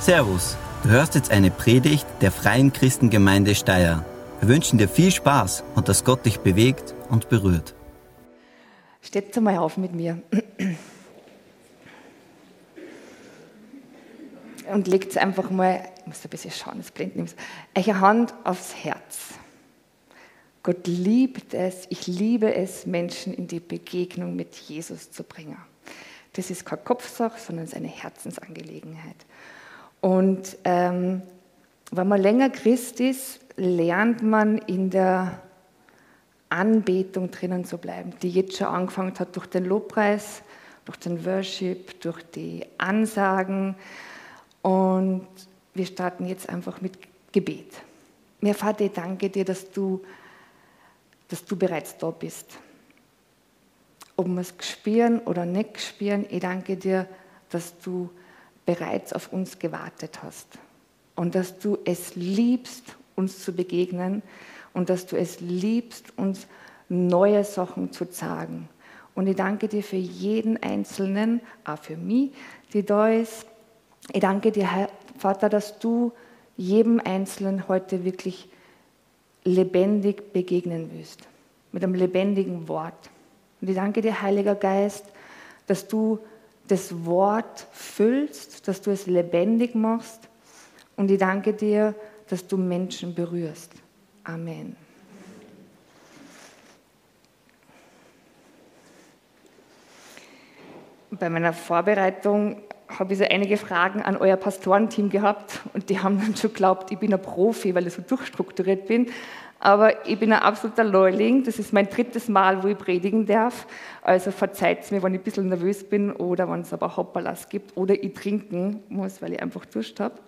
Servus, du hörst jetzt eine Predigt der Freien Christengemeinde Steyr. Wir wünschen dir viel Spaß und dass Gott dich bewegt und berührt. Steht einmal auf mit mir und legt einfach mal, ich muss ein bisschen schauen, es blendet nicht, eure Hand aufs Herz. Gott liebt es, ich liebe es, Menschen in die Begegnung mit Jesus zu bringen. Das ist keine Kopfsache, sondern es ist eine Herzensangelegenheit. Und wenn man länger Christ ist, lernt man in der Anbetung drinnen zu bleiben, die jetzt schon angefangen hat durch den Lobpreis, durch den Worship, durch die Ansagen. Und wir starten jetzt einfach mit Gebet. Mir Vater, ich danke dir, dass du bereits da bist. Ob wir es spüren oder nicht spüren, ich danke dir, dass du bereits auf uns gewartet hast und dass du es liebst, uns zu begegnen und dass du es liebst, uns neue Sachen zu sagen. Und ich danke dir für jeden Einzelnen, auch für mich, die da ist. Ich danke dir, Herr Vater, dass du jedem Einzelnen heute wirklich lebendig begegnen willst, mit einem lebendigen Wort. Und ich danke dir, Heiliger Geist, dass du das Wort füllst, dass du es lebendig machst. Und ich danke dir, dass du Menschen berührst. Amen. Bei meiner Vorbereitung habe ich so einige Fragen an euer Pastorenteam gehabt und die haben dann schon geglaubt, ich bin ein Profi, weil ich so durchstrukturiert bin. Aber ich bin ein absoluter Neuling. Das ist mein 3. Mal, wo ich predigen darf. Also verzeiht mir, wenn ich ein bisschen nervös bin oder wenn es aber Hoppalas gibt oder ich trinken muss, weil ich einfach Durst habe.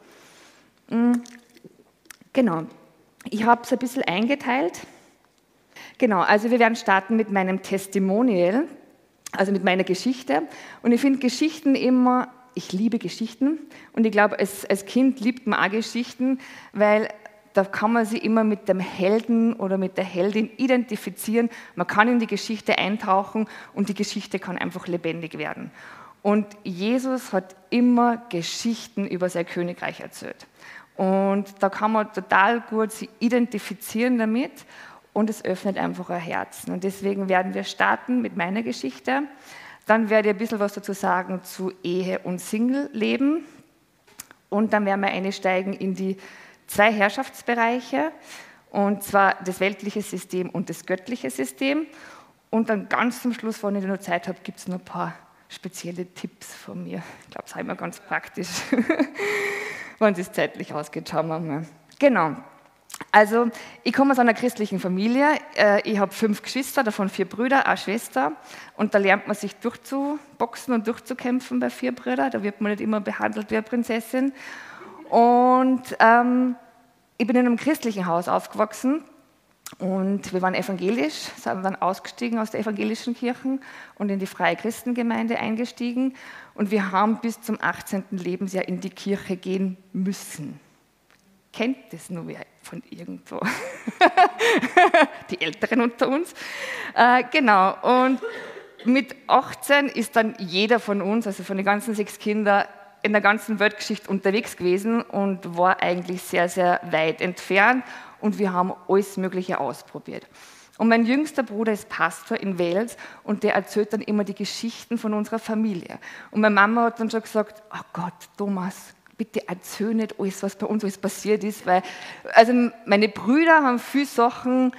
Genau. Ich habe es ein bisschen eingeteilt. Genau, also wir werden starten mit meinem Testimonial, also mit meiner Geschichte. Und ich finde Geschichten immer, ich liebe Geschichten. Und ich glaube, als Kind liebt man auch Geschichten, weil da kann man sich immer mit dem Helden oder mit der Heldin identifizieren. Man kann in die Geschichte eintauchen und die Geschichte kann einfach lebendig werden. Und Jesus hat immer Geschichten über sein Königreich erzählt. Und da kann man total gut sich identifizieren damit und es öffnet einfach ein Herz. Und deswegen werden wir starten mit meiner Geschichte. Dann werde ich ein bisschen was dazu sagen zu Ehe und Single-Leben. Und dann werden wir einsteigen in die 2 Herrschaftsbereiche, und zwar das weltliche System und das göttliche System. Und dann ganz zum Schluss, wenn ich noch Zeit habe, gibt es noch ein paar spezielle Tipps von mir. Ich glaube, das ist immer ganz praktisch, wenn es zeitlich ausgeht. Schauen wir mal. Genau. Also, ich komme aus einer christlichen Familie. Ich habe 5 Geschwister, davon 4 Brüder, eine Schwester. Und da lernt man sich durchzuboxen und durchzukämpfen bei 4 Brüdern. Da wird man nicht immer behandelt wie eine Prinzessin. Und ich bin in einem christlichen Haus aufgewachsen und wir waren evangelisch, sind dann ausgestiegen aus der evangelischen Kirche und in die Freie Christengemeinde eingestiegen und wir haben bis zum 18. Lebensjahr in die Kirche gehen müssen. Kennt das nur wer von irgendwo? Die Älteren unter uns. Genau, und mit 18 ist dann jeder von uns, also von den ganzen 6 Kindern, in der ganzen Weltgeschichte unterwegs gewesen und war eigentlich sehr, sehr weit entfernt und wir haben alles Mögliche ausprobiert. Und mein jüngster Bruder ist Pastor in Wales und der erzählt dann immer die Geschichten von unserer Familie. Und meine Mama hat dann schon gesagt, oh Gott, Thomas, bitte erzähl nicht alles, was bei uns alles passiert ist, weil also meine Brüder haben viele Sachen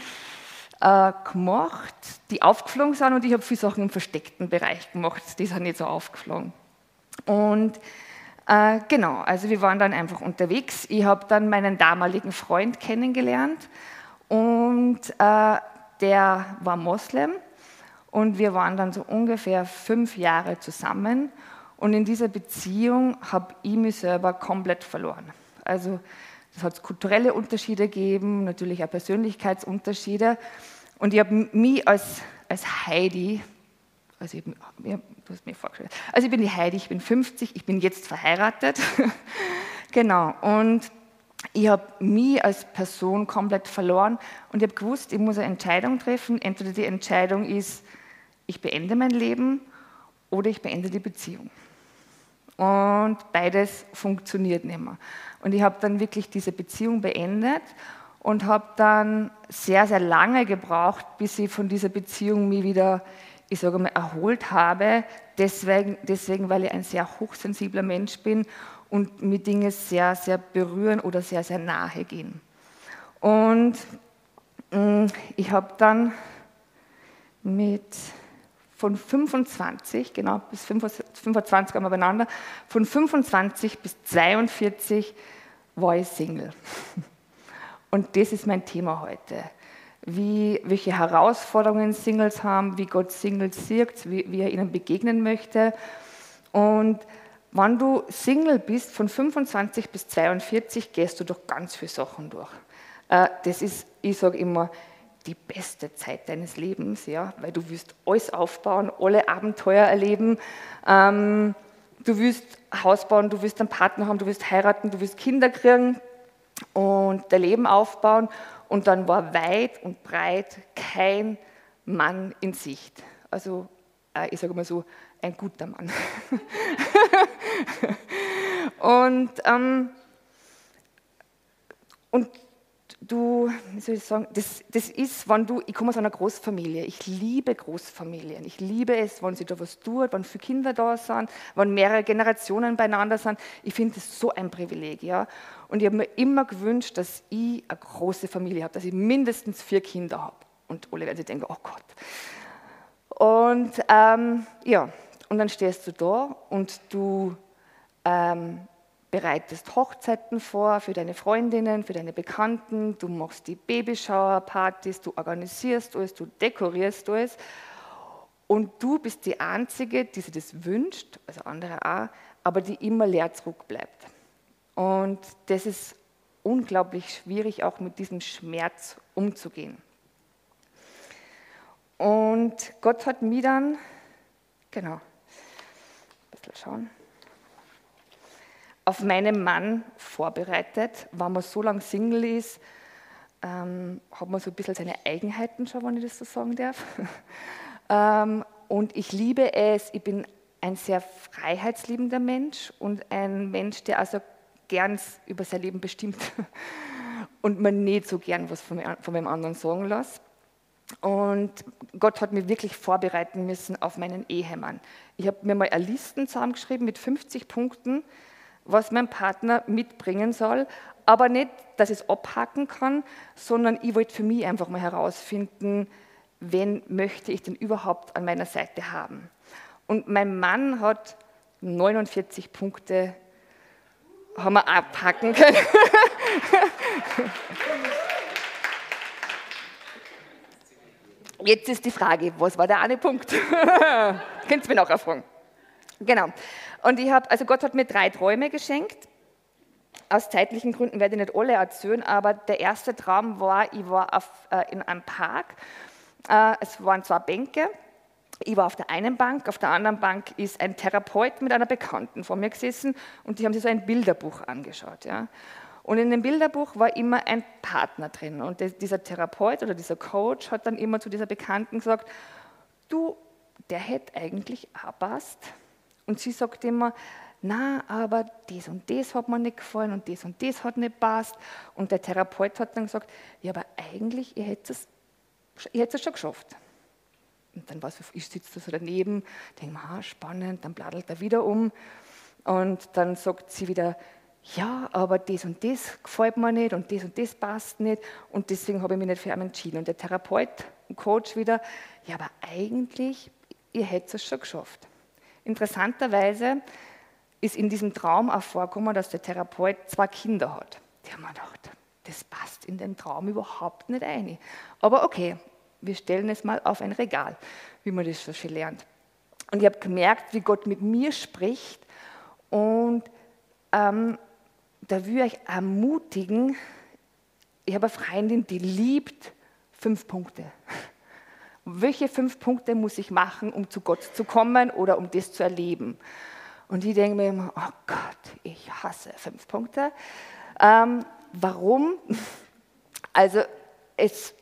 gemacht, die aufgeflogen sind und ich habe viele Sachen im versteckten Bereich gemacht, die sind nicht so aufgeflogen. Und genau, also wir waren dann einfach unterwegs. Ich habe dann meinen damaligen Freund kennengelernt und der war Moslem und wir waren dann so ungefähr 5 Jahre zusammen und in dieser Beziehung habe ich mich selber komplett verloren. Also es hat kulturelle Unterschiede gegeben, natürlich auch Persönlichkeitsunterschiede und ich habe mich als Heidi, also du hast mir vorgestellt. Also ich bin die Heidi, ich bin 50, ich bin jetzt verheiratet. Genau, und ich habe mich als Person komplett verloren und ich habe gewusst, ich muss eine Entscheidung treffen. Entweder die Entscheidung ist, ich beende mein Leben oder ich beende die Beziehung. und beides funktioniert nicht mehr. Und ich habe dann wirklich diese Beziehung beendet und habe dann sehr, sehr lange gebraucht, bis ich von dieser Beziehung mich wieder, ich sage mal, erholt habe. Deswegen, weil ich ein sehr hochsensibler Mensch bin und mir Dinge sehr, sehr berühren oder sehr, sehr nahe gehen. Und ich habe dann von 25, genau, bis 25 waren wir beieinander, von 25 bis 42 war ich Single. Und das ist mein Thema heute. Welche Herausforderungen Singles haben, wie Gott Singles sieht, wie er ihnen begegnen möchte. Und wenn du Single bist, von 25 bis 42, gehst du durch ganz viele Sachen durch. Das ist, ich sage immer, die beste Zeit deines Lebens, ja, weil du willst alles aufbauen, alle Abenteuer erleben, du willst Haus bauen, du willst einen Partner haben, du willst heiraten, du willst Kinder kriegen und dein Leben aufbauen. Und dann war weit und breit kein Mann in Sicht. Also, ich sage mal so, ein guter Mann. Und du, wie soll ich sagen, das ist, ich komme aus einer Großfamilie, ich liebe Großfamilien, ich liebe es, wenn sie da was tut, wenn viele Kinder da sind, wenn mehrere Generationen beieinander sind, ich finde das so ein Privileg, ja. Und ich habe mir immer gewünscht, dass ich eine große Familie habe, dass ich mindestens 4 Kinder habe. Und alle werden sich denken, oh Gott. Und ja, und dann stehst du da und du bereitest Hochzeiten vor für deine Freundinnen, für deine Bekannten, du machst die Babyshower-Partys, du organisierst alles, du dekorierst alles und du bist die Einzige, die sich das wünscht, also andere auch, aber die immer leer zurückbleibt. Und das ist unglaublich schwierig, auch mit diesem Schmerz umzugehen. Und Gott hat mich dann, genau, ein bisschen schauen, auf meinen Mann vorbereitet. Wenn man so lange Single ist, hat man so ein bisschen seine Eigenheiten schon, wenn ich das so sagen darf. Und ich liebe es, ich bin ein sehr freiheitsliebender Mensch und ein Mensch, der also gern über sein Leben bestimmt und man nicht so gern was von dem anderen sagen lässt. Und Gott hat mich wirklich vorbereiten müssen auf meinen Ehemann. Ich habe mir mal eine Liste zusammengeschrieben mit 50 Punkten, was mein Partner mitbringen soll, aber nicht, dass ich es abhaken kann, sondern ich wollte für mich einfach mal herausfinden, wen möchte ich denn überhaupt an meiner Seite haben. Und mein Mann hat 49 Punkte, haben wir abhaken können. Jetzt ist die Frage, was war der eine Punkt? Könnt ihr mir nachher fragen. Genau. Und also Gott hat mir 3 Träume geschenkt. Aus zeitlichen Gründen werde ich nicht alle erzählen, aber der erste Traum war, ich war in einem Park. Es waren 2 Bänke. Ich war auf der einen Bank, auf der anderen Bank ist ein Therapeut mit einer Bekannten vor mir gesessen und die haben sich so ein Bilderbuch angeschaut. Ja. Und in dem Bilderbuch war immer ein Partner drin. Und dieser Therapeut oder dieser Coach hat dann immer zu dieser Bekannten gesagt, du, der hätte eigentlich auch passt. Und sie sagt immer, na, aber das und das hat mir nicht gefallen und das hat nicht passt. Und der Therapeut hat dann gesagt, ja, aber eigentlich, ihr hättet es schon geschafft. Und dann ich sitze da so daneben, denke mir, spannend, dann bladelt er wieder um. Und dann sagt sie wieder, ja, aber das und das gefällt mir nicht und das passt nicht. Und deswegen habe ich mich nicht für ihn entschieden. Und der Therapeut und Coach wieder, ja, aber eigentlich, ihr hättet es schon geschafft. Interessanterweise ist in diesem Traum auch vorgekommen, dass der Therapeut 2 Kinder hat. Die haben mir gedacht, das passt in den Traum überhaupt nicht ein. Aber okay, wir stellen es mal auf ein Regal, wie man das so schön lernt. Und ich habe gemerkt, wie Gott mit mir spricht. Und da will ich euch ermutigen, ich habe eine Freundin, die liebt 5 Punkte. Welche 5 Punkte muss ich machen, um zu Gott zu kommen oder um das zu erleben? Und ich denke mir immer, oh Gott, ich hasse 5 Punkte. Warum? Also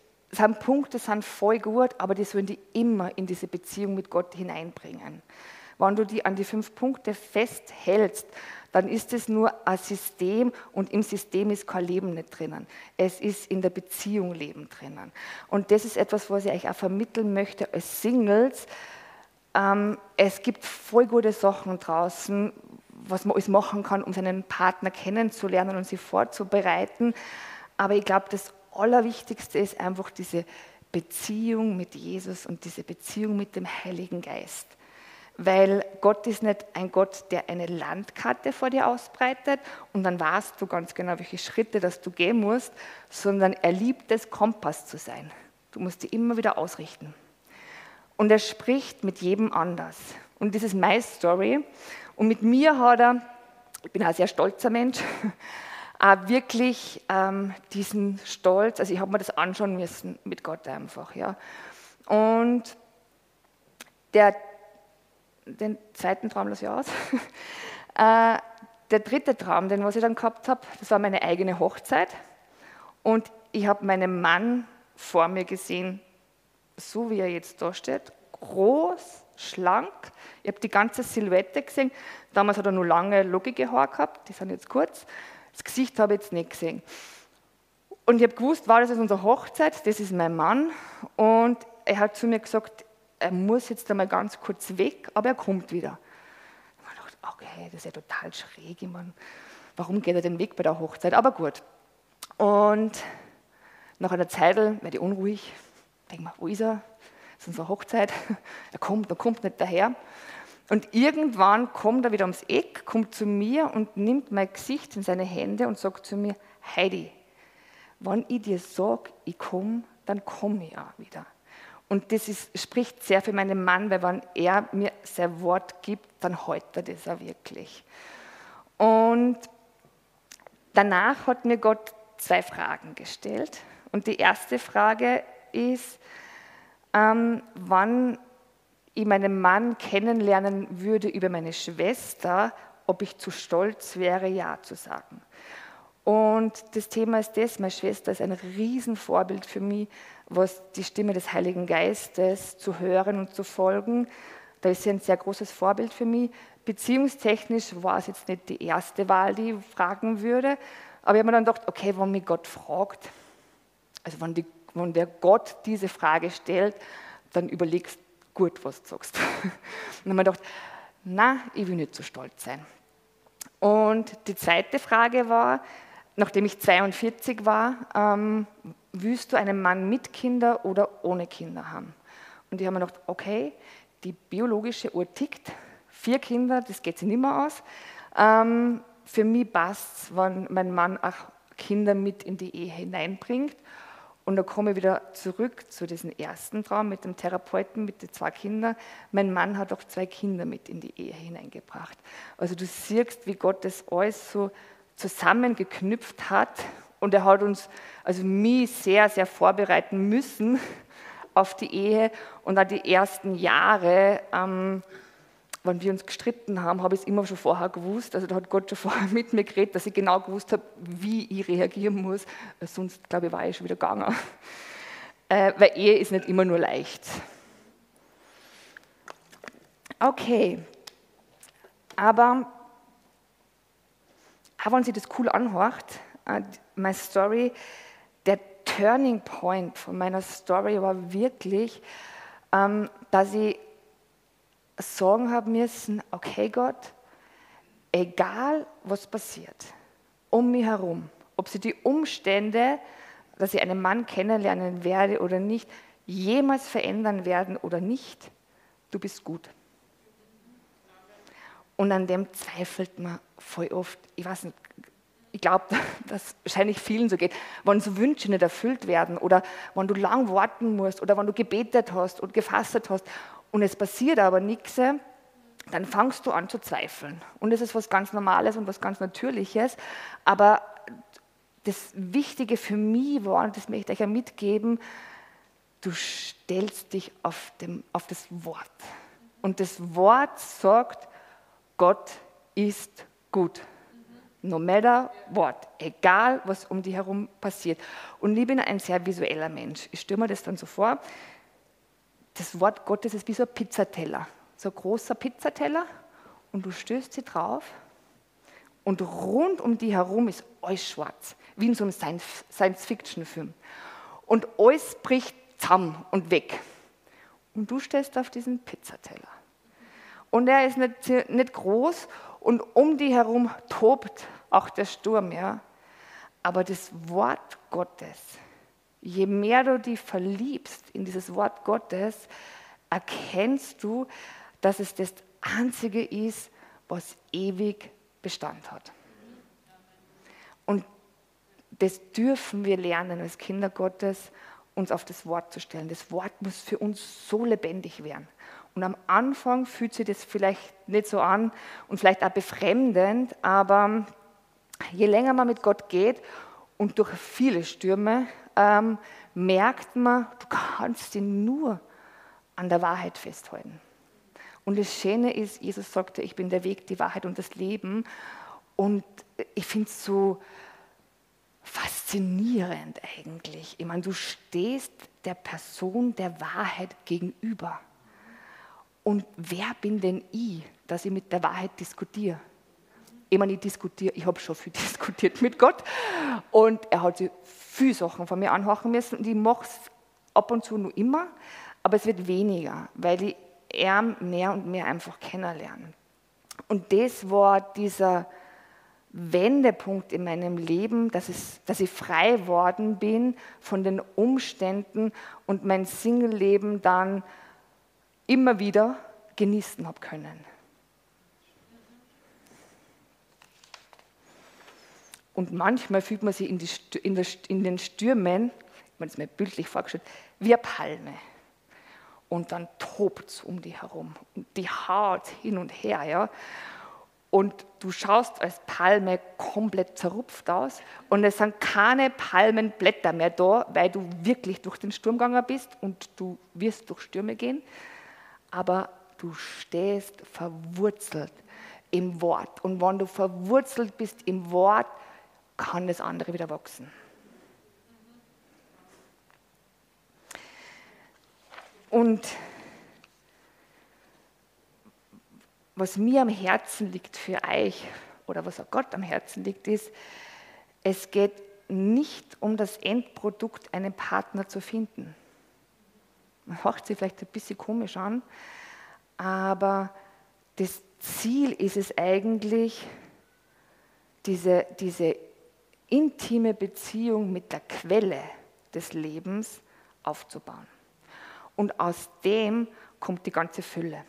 Punkte sind voll gut, aber die sollen die immer in diese Beziehung mit Gott hineinbringen. wenn du die an die 5 Punkte festhältst, dann ist es nur ein System und im System ist kein Leben nicht drinnen. Es ist in der Beziehung Leben drinnen. Und das ist etwas, was ich euch auch vermitteln möchte als Singles. Es gibt voll gute Sachen draußen, was man alles machen kann, um seinen Partner kennenzulernen und sich vorzubereiten. Aber ich glaube, das Allerwichtigste ist einfach diese Beziehung mit Jesus und diese Beziehung mit dem Heiligen Geist. Weil Gott ist nicht ein Gott, der eine Landkarte vor dir ausbreitet und dann weißt du ganz genau, welche Schritte dass du gehen musst, sondern er liebt es, Kompass zu sein. Du musst dich immer wieder ausrichten. Und er spricht mit jedem anders. Und das ist meine Story. Und mit mir hat er, ich bin ein sehr stolzer Mensch, auch wirklich diesen Stolz, also ich habe mir das anschauen müssen mit Gott einfach. Ja. Und den zweiten Traum lasse ich aus. Der dritte Traum, den was ich dann gehabt habe, das war meine eigene Hochzeit. Und ich habe meinen Mann vor mir gesehen, so wie er jetzt da steht, groß, schlank. Ich habe die ganze Silhouette gesehen. Damals hat er nur lange, lockige Haare gehabt, die sind jetzt kurz. Das Gesicht habe ich jetzt nicht gesehen. Und ich habe gewusst, das ist unsere Hochzeit, das ist mein Mann. Und er hat zu mir gesagt, er muss jetzt einmal ganz kurz weg, aber er kommt wieder. Ich habe gedacht, okay, das ist ja total schräg. Ich meine, warum geht er denn weg bei der Hochzeit? Aber gut. Und nach einer Zeit werde ich unruhig. Denke mir, wo ist er? Das ist unsere Hochzeit. Er kommt nicht daher. Und irgendwann kommt er wieder ums Eck, kommt zu mir und nimmt mein Gesicht in seine Hände und sagt zu mir, Heidi, wenn ich dir sage, ich komme, dann komme ich auch wieder. Und das spricht sehr für meinen Mann, weil wenn er mir sein Wort gibt, dann hält er das auch wirklich. Und danach hat mir Gott 2 Fragen gestellt. Und die erste Frage ist, wann ich meinen Mann kennenlernen würde über meine Schwester, ob ich zu stolz wäre, Ja zu sagen. Und das Thema ist das, meine Schwester ist ein Riesenvorbild für mich, was die Stimme des Heiligen Geistes zu hören und zu folgen. Da ist sie ein sehr großes Vorbild für mich. Beziehungstechnisch war es jetzt nicht die erste Wahl, die ich fragen würde, aber ich habe mir dann gedacht, okay, wenn mich Gott fragt, also wenn der Gott diese Frage stellt, dann überlegst du gut, was du sagst. Und dann habe ich gedacht, na, ich will nicht so stolz sein. Und die zweite Frage war, nachdem ich 42 war, willst du einen Mann mit Kindern oder ohne Kinder haben? Und ich habe mir gedacht, okay, die biologische Uhr tickt, 4 Kinder, das geht sich nicht mehr aus. Für mich passt es, wenn mein Mann auch Kinder mit in die Ehe hineinbringt. Und da komme ich wieder zurück zu diesem ersten Traum mit dem Therapeuten, mit den 2 Kindern. Mein Mann hat auch 2 Kinder mit in die Ehe hineingebracht. Also du siehst, wie Gott das alles so zusammengeknüpft hat. Und er hat uns, also mich sehr, sehr vorbereiten müssen auf die Ehe. Und auch die ersten Jahre, wenn wir uns gestritten haben, habe ich es immer schon vorher gewusst. Also da hat Gott schon vorher mit mir geredet, dass ich genau gewusst habe, wie ich reagieren muss. Sonst, glaube ich, war ich schon wieder gegangen. Weil Ehe ist nicht immer nur leicht. Okay. Aber auch wenn sich das cool anhört, meine Story, der Turning Point von meiner Story war wirklich, dass ich sagen habe müssen, okay Gott, egal was passiert, um mich herum, ob sie die Umstände, dass ich einen Mann kennenlernen werde oder nicht, jemals verändern werden oder nicht, du bist gut. Und an dem zweifelt man voll oft, ich weiß nicht, ich glaube, dass wahrscheinlich vielen so geht, wenn so Wünsche nicht erfüllt werden oder wenn du lang warten musst oder wenn du gebetet hast und gefastet hast und es passiert aber nichts, dann fangst du an zu zweifeln. Und das ist was ganz Normales und was ganz Natürliches, aber das Wichtige für mich war, und das möchte ich euch ja mitgeben, du stellst dich auf das Wort. Und das Wort sagt, Gott ist gut. No matter what, egal was um dich herum passiert. Und ich bin ein sehr visueller Mensch. Ich stelle mir das dann so vor, das Wort Gottes ist wie so ein Pizzateller. so ein großer Pizzateller und du stößt sie drauf und rund um die herum ist alles schwarz, wie in so einem Science-Fiction-Film. Und alles bricht zusammen und weg. Und du stehst auf diesem Pizzateller. Und er ist nicht groß und um die herum tobt auch der Sturm. Ja. Aber das Wort Gottes, je mehr du dich verliebst in dieses Wort Gottes, erkennst du, dass es das Einzige ist, was ewig Bestand hat. Und das dürfen wir lernen als Kinder Gottes, uns auf das Wort zu stellen. Das Wort muss für uns so lebendig werden. Und am Anfang fühlt sich das vielleicht nicht so an und vielleicht auch befremdend, aber je länger man mit Gott geht und durch viele Stürme, merkt man, du kannst ihn nur an der Wahrheit festhalten. Und das Schöne ist, Jesus sagte, ich bin der Weg, die Wahrheit und das Leben. Und ich finde es so faszinierend eigentlich. Ich meine, du stehst der Person der Wahrheit gegenüber. Und wer bin denn ich, dass ich mit der Wahrheit diskutiere? Ich meine, ich habe schon viel diskutiert mit Gott und er hat sich viele Sachen von mir anhören müssen und ich mache es ab und zu noch immer, aber es wird weniger, weil ich er mehr und mehr einfach kennenlerne. Und das war dieser Wendepunkt in meinem Leben, dass ich frei geworden bin von den Umständen und mein Single-Leben dann immer wieder genießen habe können. Und manchmal fühlt man sich in den Stürmen, ich habe es mir bildlich vorgestellt, wie eine Palme. Und dann tobt es um die herum und die haut hin und her. Ja? Und du schaust als Palme komplett zerrupft aus und es sind keine Palmenblätter mehr da, weil du wirklich durch den Sturm gegangen bist und du wirst durch Stürme gehen, aber du stehst verwurzelt im Wort. Und wenn du verwurzelt bist im Wort, kann das andere wieder wachsen. Und was mir am Herzen liegt für euch, oder was auch Gott am Herzen liegt, ist, es geht nicht um das Endprodukt, einen Partner zu finden. Man hört sich vielleicht ein bisschen komisch an, aber das Ziel ist es eigentlich, diese intime Beziehung mit der Quelle des Lebens aufzubauen. Und aus dem kommt die ganze Fülle.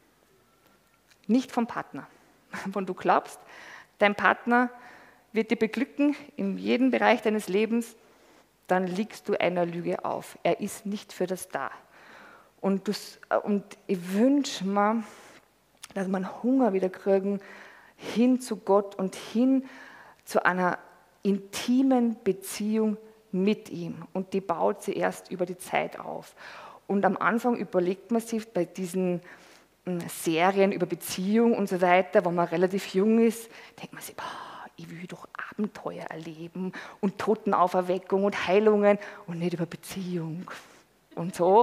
Nicht vom Partner. Wenn du glaubst, dein Partner wird dich beglücken in jedem Bereich deines Lebens, dann liegst du einer Lüge auf. Er ist nicht für das da. Und ich wünsche mir, dass wir einen Hunger wieder kriegen, hin zu Gott und hin zu einer intimen Beziehung mit ihm. Und die baut sie erst über die Zeit auf. Und am Anfang überlegt man sich bei diesen Serien über Beziehung und so weiter, wenn man relativ jung ist, denkt man sich, ich will doch Abenteuer erleben und Totenauferweckung und Heilungen und nicht über Beziehung und so.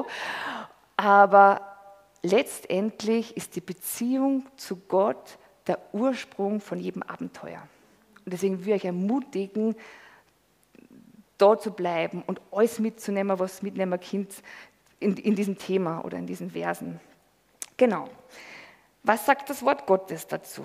Aber letztendlich ist die Beziehung zu Gott der Ursprung von jedem Abenteuer. Und deswegen will ich euch ermutigen, da zu bleiben und alles mitzunehmen, was mitnehmen Kind in diesem Thema oder in diesen Versen. Genau. Was sagt das Wort Gottes dazu?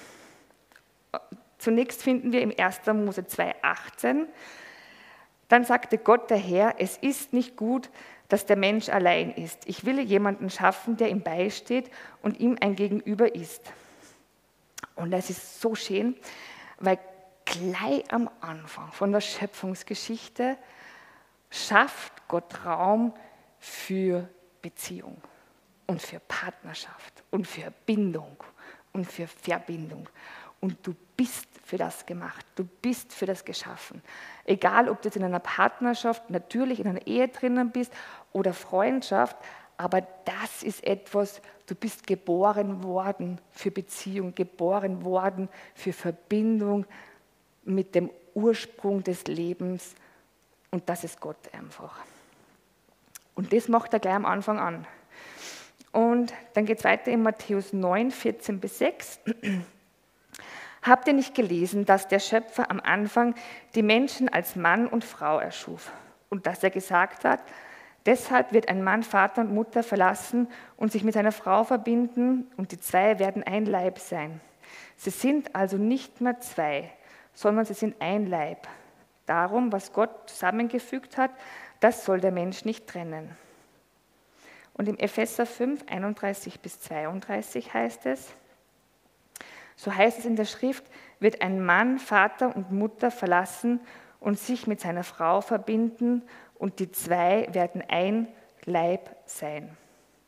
Zunächst finden wir im 1. Mose 2,18, dann sagte Gott der Herr, es ist nicht gut, dass der Mensch allein ist. Ich will jemanden schaffen, der ihm beisteht und ihm ein Gegenüber ist. Und das ist so schön, weil gleich am Anfang von der Schöpfungsgeschichte schafft Gott Raum für Beziehung und für Partnerschaft und für Bindung und für Verbindung. Und du bist für das gemacht, du bist für das geschaffen. Egal, ob du jetzt in einer Partnerschaft, natürlich in einer Ehe drinnen bist oder Freundschaft, aber das ist etwas, du bist geboren worden für Beziehung, geboren worden für Verbindung mit dem Ursprung des Lebens und das ist Gott einfach. Und das macht er gleich am Anfang an. Und dann geht es weiter in Matthäus 9, 14 bis 6. Habt ihr nicht gelesen, dass der Schöpfer am Anfang die Menschen als Mann und Frau erschuf und dass er gesagt hat, deshalb wird ein Mann Vater und Mutter verlassen und sich mit seiner Frau verbinden und die zwei werden ein Leib sein. Sie sind also nicht mehr zwei, sondern sie sind ein Leib. Darum, was Gott zusammengefügt hat, das soll der Mensch nicht trennen. Und im Epheser 5, 31 bis 32 heißt es, so heißt es in der Schrift, wird ein Mann Vater und Mutter verlassen und sich mit seiner Frau verbinden und die zwei werden ein Leib sein.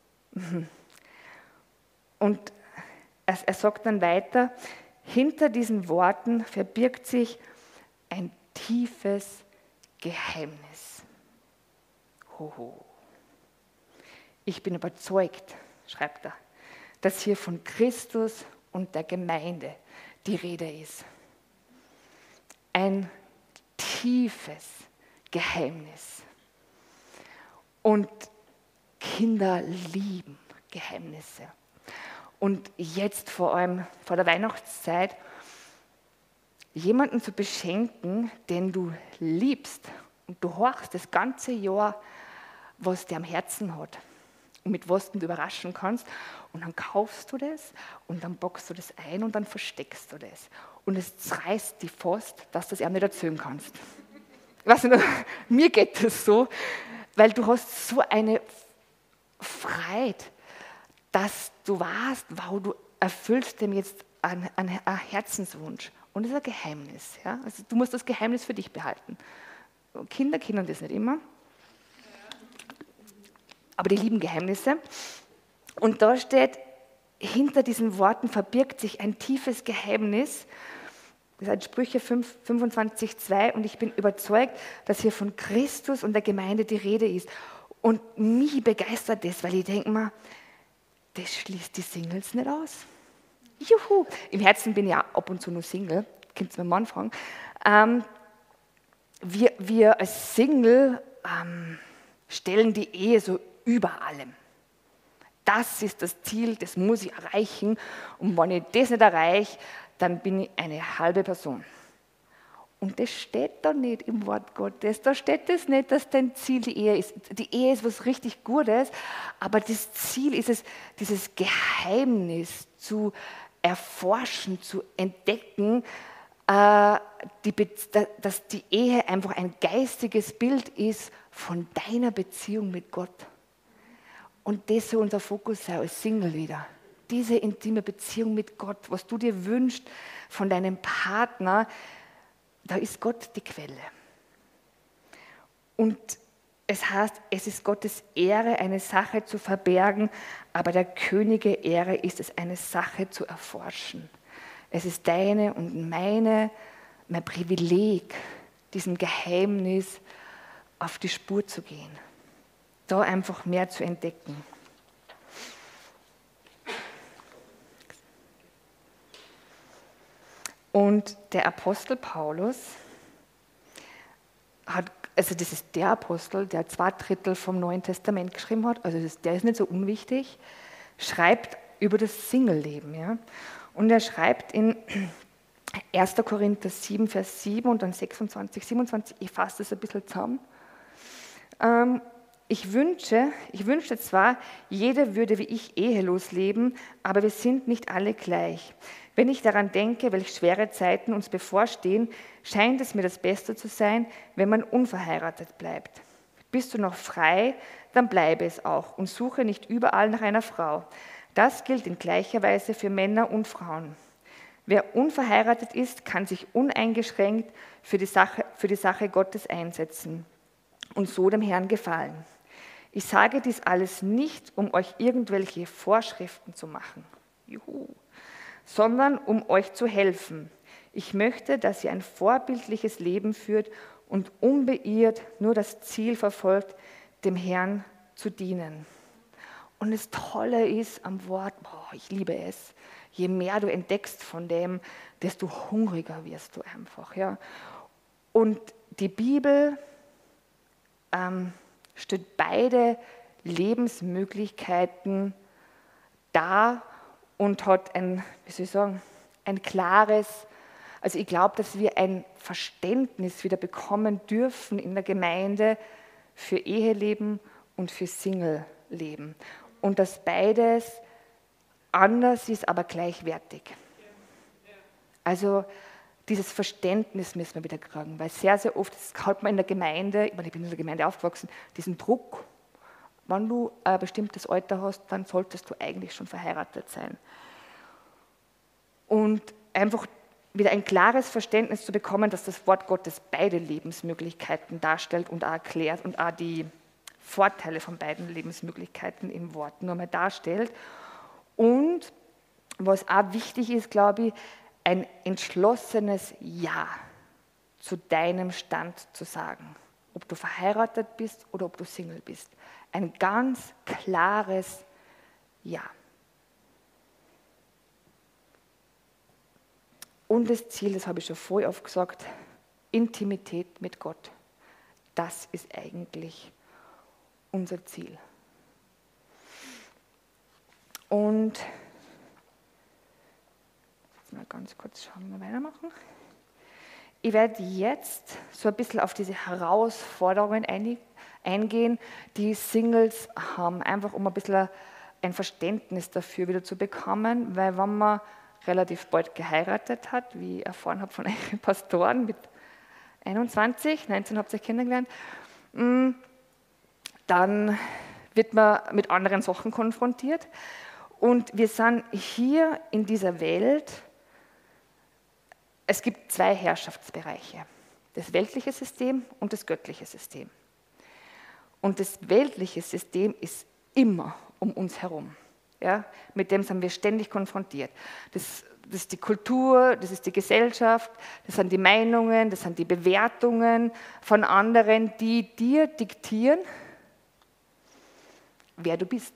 Und er sagt dann weiter, hinter diesen Worten verbirgt sich ein tiefes Geheimnis. Hoho. Ich bin überzeugt, schreibt er, dass hier von Christus und der Gemeinde die Rede ist. Ein tiefes Geheimnis. Und Kinder lieben Geheimnisse. Und jetzt vor allem vor der Weihnachtszeit, jemanden zu beschenken, den du liebst und du horchst das ganze Jahr, was der am Herzen hat und mit was du überraschen kannst. Und dann kaufst du das und dann bockst du das ein und dann versteckst du das. Und es zerreißt dich fast, dass du das ihm nicht erzählen kannst. Ich weiß nicht, mir geht das so, weil du hast so eine Freude, dass du weißt, wow, du erfüllst dem jetzt einen Herzenswunsch. Und das ist ein Geheimnis. Ja? Also du musst das Geheimnis für dich behalten. Kinder kennen das nicht immer, aber die lieben Geheimnisse. Und da steht, hinter diesen Worten verbirgt sich ein tiefes Geheimnis. Das ist in Sprüche 25,2 und ich bin überzeugt, dass hier von Christus und der Gemeinde die Rede ist. Und mich begeistert das, weil ich denke mir, das schließt die Singles nicht aus. Juhu! Im Herzen bin ich auch ab und zu nur Single, könnt ihr meinen Mann fragen. Wir als Single stellen die Ehe so über allem. Das ist das Ziel, das muss ich erreichen. Und wenn ich das nicht erreiche, dann bin ich eine halbe Person. Und das steht da nicht im Wort Gottes. Da steht das nicht, dass dein Ziel die Ehe ist. Die Ehe ist was richtig Gutes, aber das Ziel ist es, dieses Geheimnis zu erforschen, zu entdecken, dass die Ehe einfach ein geistiges Bild ist von deiner Beziehung mit Gott. Und das soll unser Fokus sein als Single wieder. Diese intime Beziehung mit Gott, was du dir wünschst von deinem Partner, da ist Gott die Quelle. Und es heißt, es ist Gottes Ehre, eine Sache zu verbergen, aber der Könige Ehre ist es, eine Sache zu erforschen. Es ist deine und mein Privileg, diesem Geheimnis auf die Spur zu gehen. Da einfach mehr zu entdecken. Und der Apostel Paulus hat, also das ist der Apostel, der 2/3 vom Neuen Testament geschrieben hat, also der ist nicht so unwichtig, schreibt über das Single-Leben. Ja? Und er schreibt in 1. Korinther 7, Vers 7 und dann 26, 27, ich fasse das ein bisschen zusammen. Ich wünsche zwar, jeder würde wie ich ehelos leben, aber wir sind nicht alle gleich. Wenn ich daran denke, welche schwere Zeiten uns bevorstehen, scheint es mir das Beste zu sein, wenn man unverheiratet bleibt. Bist du noch frei, dann bleibe es auch und suche nicht überall nach einer Frau. Das gilt in gleicher Weise für Männer und Frauen. Wer unverheiratet ist, kann sich uneingeschränkt für die Sache Gottes einsetzen und so dem Herrn gefallen. Ich sage dies alles nicht, um euch irgendwelche Vorschriften zu machen, sondern um euch zu helfen. Ich möchte, dass ihr ein vorbildliches Leben führt und unbeirrt nur das Ziel verfolgt, dem Herrn zu dienen. Und das Tolle ist am Wort, ich liebe es, je mehr du entdeckst von dem, desto hungriger wirst du einfach. Ja? Und die Bibel stellt beide Lebensmöglichkeiten da und hat ein klares, also ich glaube, dass wir ein Verständnis wieder bekommen dürfen in der Gemeinde für Eheleben und für Singleleben. Und dass beides anders ist, aber gleichwertig. Also dieses Verständnis müssen wir wieder kriegen, weil sehr, sehr oft hat man in der Gemeinde, ich bin in der Gemeinde aufgewachsen, diesen Druck, wenn du ein bestimmtes Alter hast, dann solltest du eigentlich schon verheiratet sein. Und einfach wieder ein klares Verständnis zu bekommen, dass das Wort Gottes beide Lebensmöglichkeiten darstellt und auch erklärt und auch die Vorteile von beiden Lebensmöglichkeiten im Wort nur mal darstellt. Und was auch wichtig ist, glaube ich, ein entschlossenes Ja zu deinem Stand zu sagen. Ob du verheiratet bist oder ob du Single bist. Ein ganz klares Ja. Und das Ziel, das habe ich schon vorher oft gesagt, Intimität mit Gott. Das ist eigentlich unser Ziel. Und jetzt mal ganz kurz schauen, wie wir weitermachen. Ich werde jetzt so ein bisschen auf diese Herausforderungen eingehen, die Singles haben, einfach um ein bisschen ein Verständnis dafür wieder zu bekommen, weil wenn man relativ bald geheiratet hat, wie ich erfahren habe von euren Pastoren mit 19 habt ihr kennengelernt, dann wird man mit anderen Sachen konfrontiert. Und wir sind hier in dieser Welt, es gibt zwei Herrschaftsbereiche, das weltliche System und das göttliche System. Und das weltliche System ist immer um uns herum. Ja, mit dem sind wir ständig konfrontiert. Das ist die Kultur, das ist die Gesellschaft, das sind die Meinungen, das sind die Bewertungen von anderen, die dir diktieren, wer du bist.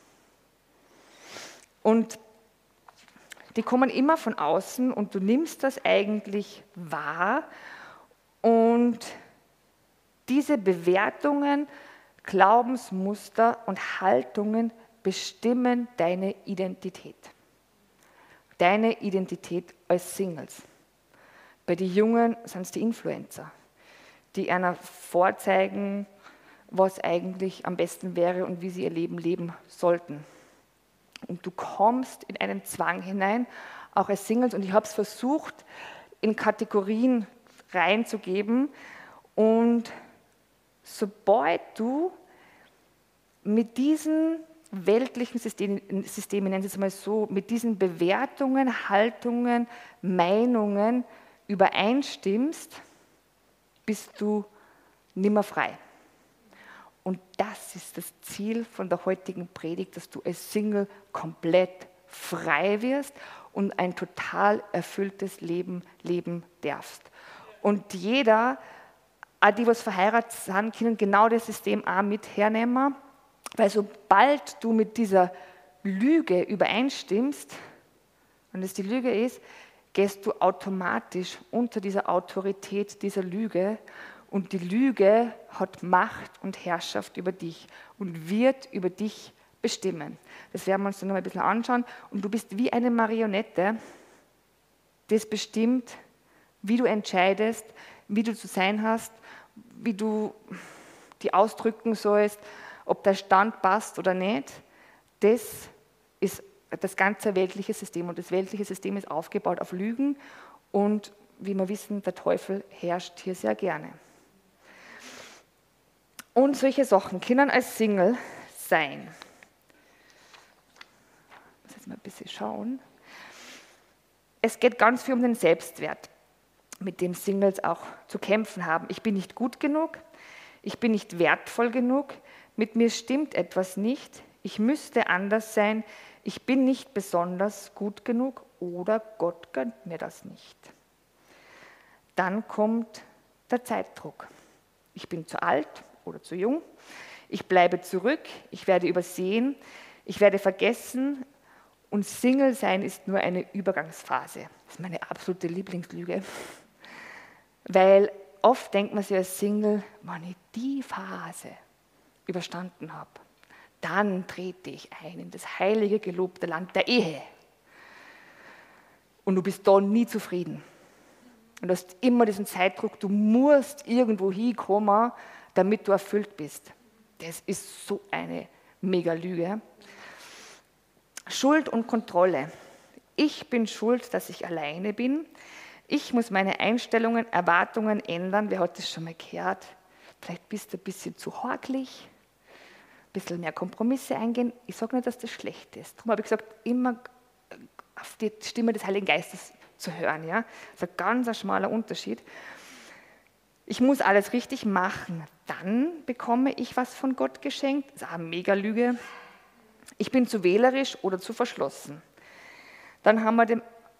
Und die kommen immer von außen und du nimmst das eigentlich wahr. Und diese Bewertungen, Glaubensmuster und Haltungen bestimmen deine Identität. Deine Identität als Singles. Bei den Jungen sind es die Influencer, die einer vorzeigen, was eigentlich am besten wäre und wie sie ihr Leben leben sollten. Und du kommst in einen Zwang hinein, auch als Singles. Und ich habe es versucht, in Kategorien reinzugeben. Und sobald du mit diesen weltlichen Systemen, nennen Sie es mal so, mit diesen Bewertungen, Haltungen, Meinungen übereinstimmst, bist du nimmer frei. Und das ist das Ziel von der heutigen Predigt, dass du als Single komplett frei wirst und ein total erfülltes Leben leben darfst. Und jeder, auch die, was verheiratet sind, können genau das System auch mit hernehmen. Weil sobald du mit dieser Lüge übereinstimmst, und es die Lüge ist, gehst du automatisch unter dieser Autorität dieser Lüge und die Lüge hat Macht und Herrschaft über dich und wird über dich bestimmen. Das werden wir uns dann noch ein bisschen anschauen. Und du bist wie eine Marionette, das bestimmt, wie du entscheidest, wie du zu sein hast, wie du die ausdrücken sollst, ob der Stand passt oder nicht. Das ist das ganze weltliche System. Und das weltliche System ist aufgebaut auf Lügen. Und wie wir wissen, der Teufel herrscht hier sehr gerne. Und solche Sachen können als Single sein. Ich muss jetzt mal ein bisschen schauen. Es geht ganz viel um den Selbstwert, mit dem Singles auch zu kämpfen haben. Ich bin nicht gut genug, ich bin nicht wertvoll genug, mit mir stimmt etwas nicht, ich müsste anders sein, ich bin nicht besonders gut genug oder Gott gönnt mir das nicht. Dann kommt der Zeitdruck. Ich bin zu alt oder zu jung, ich bleibe zurück, ich werde übersehen, ich werde vergessen und Single sein ist nur eine Übergangsphase. Das ist meine absolute Lieblingslüge, weil oft denkt man sich als Single, wenn ich die Phase überstanden habe, dann trete ich ein in das heilige, gelobte Land der Ehe. Und du bist da nie zufrieden. Und du hast immer diesen Zeitdruck, du musst irgendwo hinkommen, damit du erfüllt bist. Das ist so eine Mega-Lüge. Schuld und Kontrolle. Ich bin schuld, dass ich alleine bin. Ich muss meine Einstellungen, Erwartungen ändern. Wer hat das schon mal gehört? Vielleicht bist du ein bisschen zu horchlich, ein bisschen mehr Kompromisse eingehen. Ich sage nicht, dass das schlecht ist. Darum habe ich gesagt, immer auf die Stimme des Heiligen Geistes zu hören. Ja? Das ist ein ganz schmaler Unterschied. Ich muss alles richtig machen. Dann bekomme ich was von Gott geschenkt. Das ist auch eine Mega-Lüge. Ich bin zu wählerisch oder zu verschlossen. Dann haben wir den...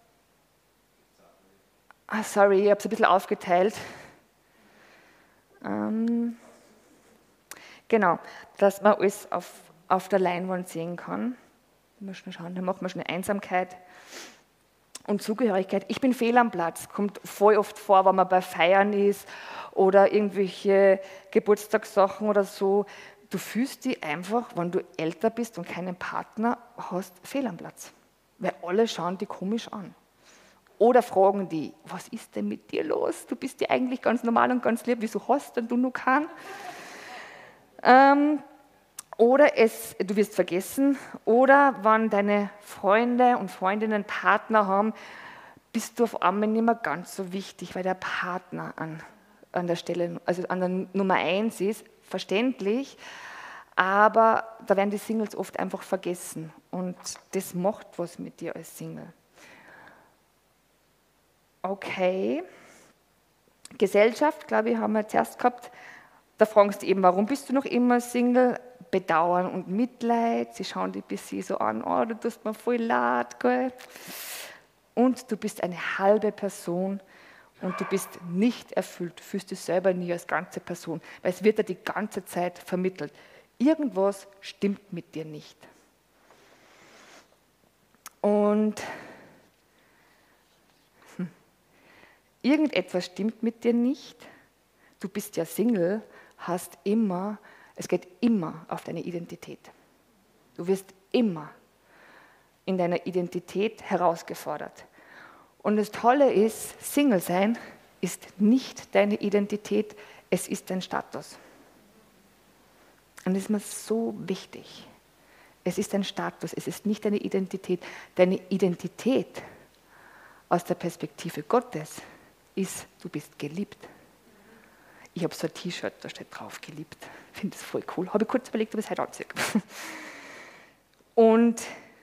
sorry, ich habe es ein bisschen aufgeteilt. Genau, dass man alles auf der Leinwand sehen kann. Dann machen wir schon Einsamkeit und Zugehörigkeit. Ich bin fehl am Platz, kommt voll oft vor, wenn man bei Feiern ist oder irgendwelche Geburtstagssachen oder so. Du fühlst dich einfach, wenn du älter bist und keinen Partner hast, fehl am Platz. Weil alle schauen dich komisch an. Oder fragen die, was ist denn mit dir los? Du bist ja eigentlich ganz normal und ganz lieb, wieso hast denn du noch keinen? Oder du wirst vergessen. Oder wenn deine Freunde und Freundinnen Partner haben, bist du auf einmal nicht mehr ganz so wichtig, weil der Partner an der Stelle, also an der Nummer 1 ist, verständlich. Aber da werden die Singles oft einfach vergessen. Und das macht was mit dir als Single. Okay. Gesellschaft, glaube ich, haben wir zuerst gehabt. Da fragst du eben, warum bist du noch immer Single? Bedauern und Mitleid. Sie schauen dich ein bisschen so an, oh, du tust mir voll leid, gell? Und du bist eine halbe Person und du bist nicht erfüllt. Du fühlst dich selber nie als ganze Person, weil es wird dir die ganze Zeit vermittelt. Irgendwas stimmt mit dir nicht. Und irgendetwas stimmt mit dir nicht. Du bist ja Single, es geht immer auf deine Identität. Du wirst immer in deiner Identität herausgefordert. Und das Tolle ist, Single sein ist nicht deine Identität, es ist dein Status. Und das ist mir so wichtig. Es ist dein Status, es ist nicht deine Identität. Deine Identität aus der Perspektive Gottes ist, du bist geliebt. Ich habe so ein T-Shirt, da steht drauf, geliebt. Ich finde das voll cool. Habe ich kurz überlegt, ob ich es heute anziehe. Und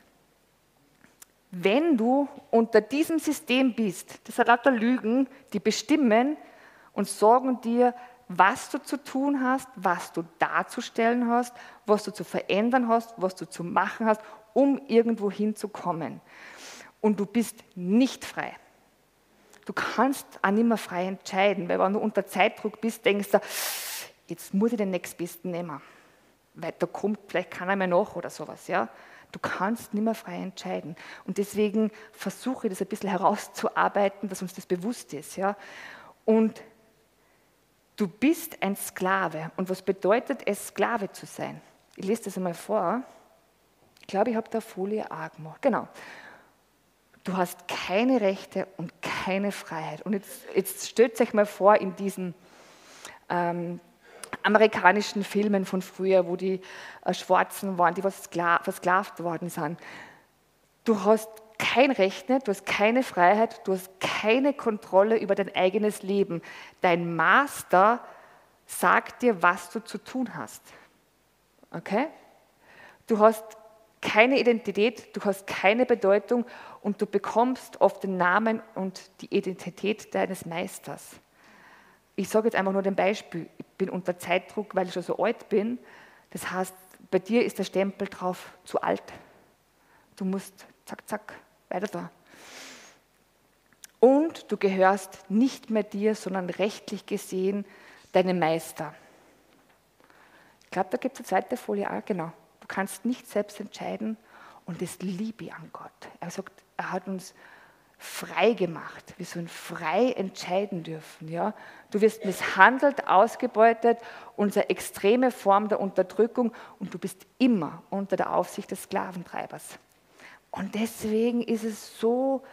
wenn du unter diesem System bist, das sind lauter Lügen, die bestimmen und sagen dir, was du zu tun hast, was du darzustellen hast, was du zu verändern hast, was du zu machen hast, um irgendwo hinzukommen. Und du bist nicht frei. Du kannst auch nicht mehr frei entscheiden, weil wenn du unter Zeitdruck bist, denkst du, jetzt muss ich den Nächstbesten nehmen, weil da kommt vielleicht keiner mehr nach oder sowas. Ja? Du kannst nicht mehr frei entscheiden. Und deswegen versuche ich das ein bisschen herauszuarbeiten, dass uns das bewusst ist. Ja? Und du bist ein Sklave. Und was bedeutet es, Sklave zu sein? Ich lese das einmal vor. Ich glaube, ich habe da Folie A gemacht. Genau. Du hast keine Rechte und keine Freiheit. Und jetzt stellt euch mal vor, in diesen amerikanischen Filmen von früher, wo die Schwarzen waren, die versklavt worden sind. Du hast kein Recht, du hast keine Freiheit, du hast keine Kontrolle über dein eigenes Leben. Dein Master sagt dir, was du zu tun hast. Okay? Du hast keine Identität, du hast keine Bedeutung und du bekommst oft den Namen und die Identität deines Meisters. Ich sage jetzt einfach nur ein Beispiel. Ich bin unter Zeitdruck, weil ich schon so alt bin. Das heißt, bei dir ist der Stempel drauf, zu alt. Du musst zack, zack, weiter da. Und du gehörst nicht mehr dir, sondern rechtlich gesehen deinem Meister. Ich glaube, da gibt es eine zweite Folie auch, genau. Du kannst nicht selbst entscheiden und das liebe ich an Gott. Er sagt, er hat uns frei gemacht. Wir sollen frei entscheiden dürfen. Ja? Du wirst misshandelt, ausgebeutet, unsere extreme Form der Unterdrückung und du bist immer unter der Aufsicht des Sklaventreibers. Und deswegen ist es so,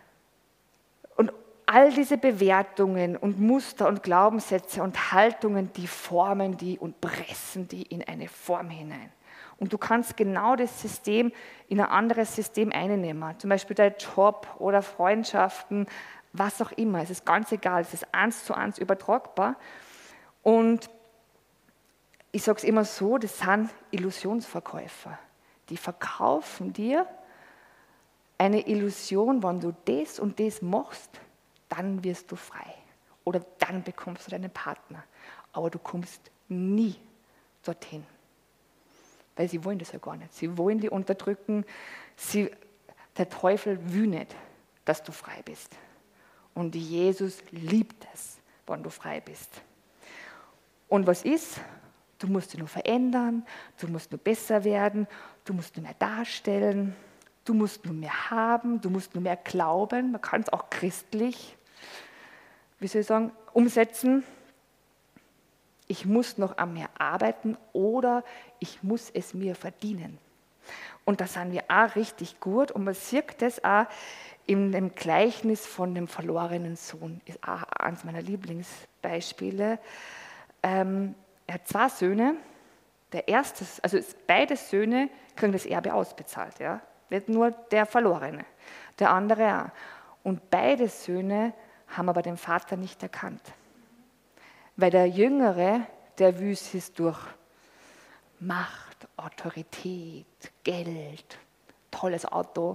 und all diese Bewertungen und Muster und Glaubenssätze und Haltungen, die formen die und pressen die in eine Form hinein. Und du kannst genau das System in ein anderes System einnehmen, zum Beispiel dein Job oder Freundschaften, was auch immer. Es ist ganz egal, es ist 1:1 übertragbar. Und ich sage es immer so, das sind Illusionsverkäufer. Die verkaufen dir eine Illusion, wenn du das und das machst, dann wirst du frei. Oder dann bekommst du deinen Partner. Aber du kommst nie dorthin. Weil sie wollen das ja gar nicht. Sie wollen die unterdrücken. Der Teufel will nicht, dass du frei bist. Und Jesus liebt es, wenn du frei bist. Und was ist? Du musst dich nur verändern, du musst nur besser werden, du musst nur mehr darstellen, du musst nur mehr haben, du musst nur mehr glauben. Man kann es auch christlich, wie soll ich sagen, umsetzen. Ich muss noch an mir arbeiten oder ich muss es mir verdienen. Und da sind wir auch richtig gut und man sieht das auch in dem Gleichnis von dem verlorenen Sohn. Ist auch eines meiner Lieblingsbeispiele. Er hat 2 Söhne. Der erste, also beide Söhne kriegen das Erbe ausbezahlt. Ja? Nicht nur der Verlorene, der andere auch. Und beide Söhne haben aber den Vater nicht erkannt. Weil der Jüngere, der will es durch Macht, Autorität, Geld, tolles Auto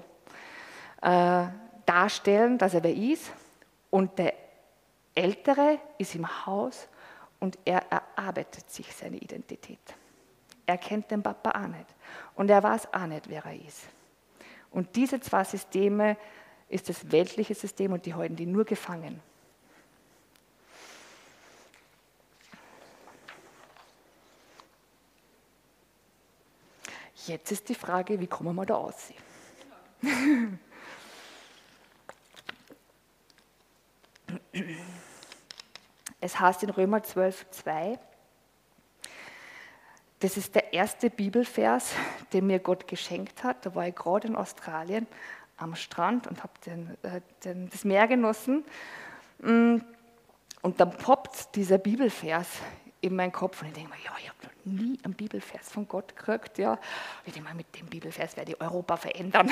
darstellen, dass er wer ist. Und der Ältere ist im Haus und er erarbeitet sich seine Identität. Er kennt den Papa auch nicht. Und er weiß auch nicht, wer er ist. Und diese 2 Systeme ist das weltliche System und die halten die nur gefangen. Jetzt ist die Frage, wie kommen wir da aus? Es heißt in Römer 12,2, das ist der erste Bibelvers, den mir Gott geschenkt hat. Da war ich gerade in Australien am Strand und habe das Meer genossen. Und dann poppt dieser Bibelvers in meinen Kopf und ich denke mir, ja, ich habe noch nie einen Bibelvers von Gott gekriegt. Ja. Ich denke mal, mit dem Bibelvers werde ich Europa verändern.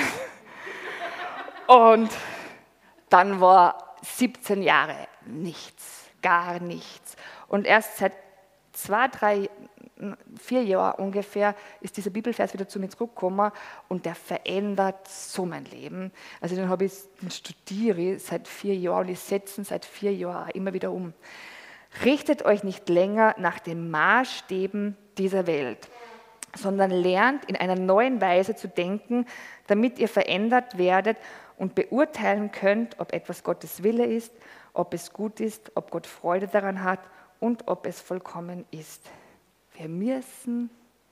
Und dann war 17 Jahre nichts, gar nichts. Und erst seit 2, 3, 4 Jahren ungefähr ist dieser Bibelvers wieder zu mir zurückgekommen und der verändert so mein Leben. Also den studiere ich seit 4 Jahren und ich setze ihn seit 4 Jahren immer wieder um. Richtet euch nicht länger nach den Maßstäben dieser Welt, sondern lernt in einer neuen Weise zu denken, damit ihr verändert werdet und beurteilen könnt, ob etwas Gottes Wille ist, ob es gut ist, ob Gott Freude daran hat und ob es vollkommen ist. Wir müssen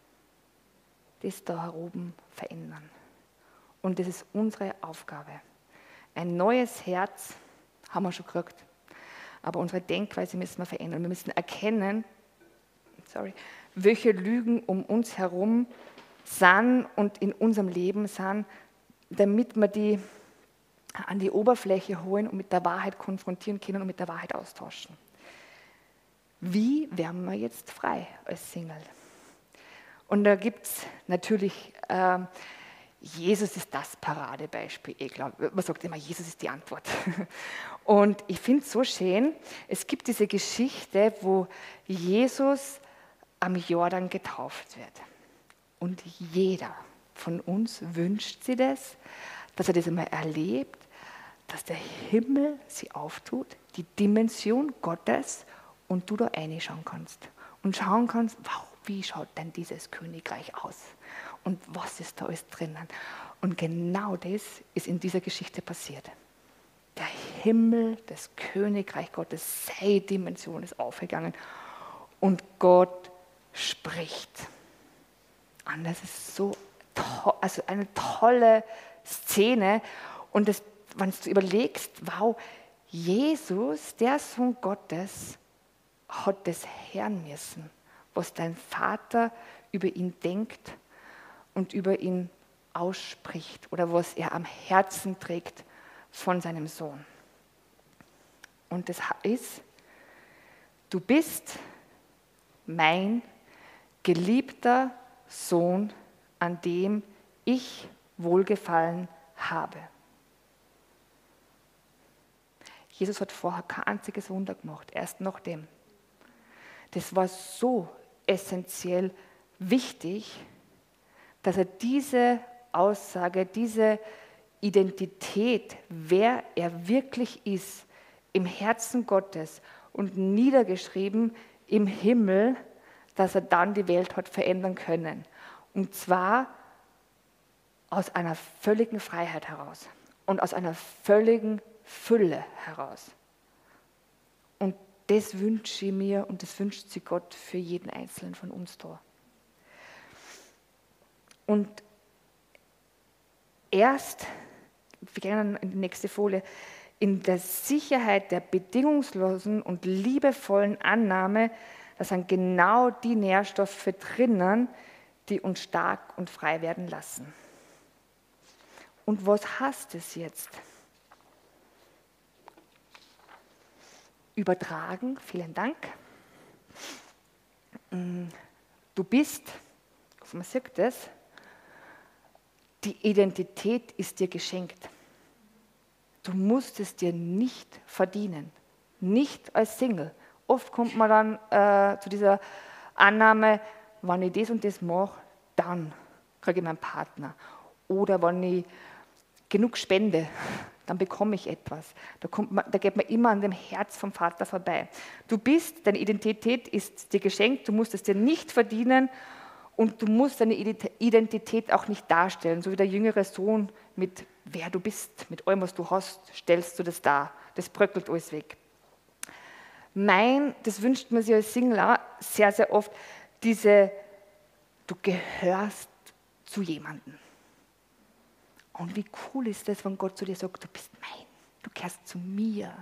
das da oben verändern. Und das ist unsere Aufgabe. Ein neues Herz haben wir schon gekriegt. Aber unsere Denkweise müssen wir verändern. Wir müssen erkennen, welche Lügen um uns herum sind und in unserem Leben sind, damit wir die an die Oberfläche holen und mit der Wahrheit konfrontieren können und mit der Wahrheit austauschen. Wie werden wir jetzt frei als Single? Und da gibt es natürlich, Jesus ist das Paradebeispiel. Ich glaube, man sagt immer, Jesus ist die Antwort. Und ich finde es so schön, es gibt diese Geschichte, wo Jesus am Jordan getauft wird. Und jeder von uns wünscht sich das, dass er das einmal erlebt, dass der Himmel sie auftut, die Dimension Gottes, und du da reinschauen kannst. Und schauen kannst, wow, wie schaut denn dieses Königreich aus? Und was ist da alles drinnen? Und genau das ist in dieser Geschichte passiert. Der Himmel, das Königreich Gottes, seine Dimension ist aufgegangen. Und Gott spricht. Und das ist so also eine tolle Szene. Und das wenn du überlegst, wow, Jesus, der Sohn Gottes, hat das hören müssen, was dein Vater über ihn denkt und über ihn ausspricht oder was er am Herzen trägt von seinem Sohn. Und das ist, du bist mein geliebter Sohn, an dem ich Wohlgefallen habe. Jesus hat vorher kein einziges Wunder gemacht, erst nach dem. Das war so essentiell wichtig, dass er diese Aussage, diese Identität, wer er wirklich ist, im Herzen Gottes und niedergeschrieben im Himmel, dass er dann die Welt hat verändern können. Und zwar aus einer völligen Freiheit heraus und aus einer völligen Fülle heraus. Und das wünsche ich mir und das wünscht sich Gott für jeden Einzelnen von uns da. Und erst, wir gehen in die nächste Folie, in der Sicherheit der bedingungslosen und liebevollen Annahme, da sind genau die Nährstoffe drinnen, die uns stark und frei werden lassen. Und was heißt es jetzt? Übertragen, vielen Dank. Du bist, man sieht das, die Identität ist dir geschenkt. Du musst es dir nicht verdienen, nicht als Single. Oft kommt man dann zu dieser Annahme, wenn ich das und das mache, dann kriege ich meinen Partner. Oder wenn ich genug spende, dann bekomme ich etwas. Da geht man immer an dem Herz vom Vater vorbei. Du bist, deine Identität ist dir geschenkt, du musst es dir nicht verdienen und du musst deine Identität auch nicht darstellen. So wie der jüngere Sohn mit wer du bist, mit allem, was du hast, stellst du das dar. Das bröckelt alles weg. Das wünscht man sich als Single auch sehr, sehr oft, du gehörst zu jemandem. Und wie cool ist das, wenn Gott zu dir sagt, du bist mein, du gehörst zu mir.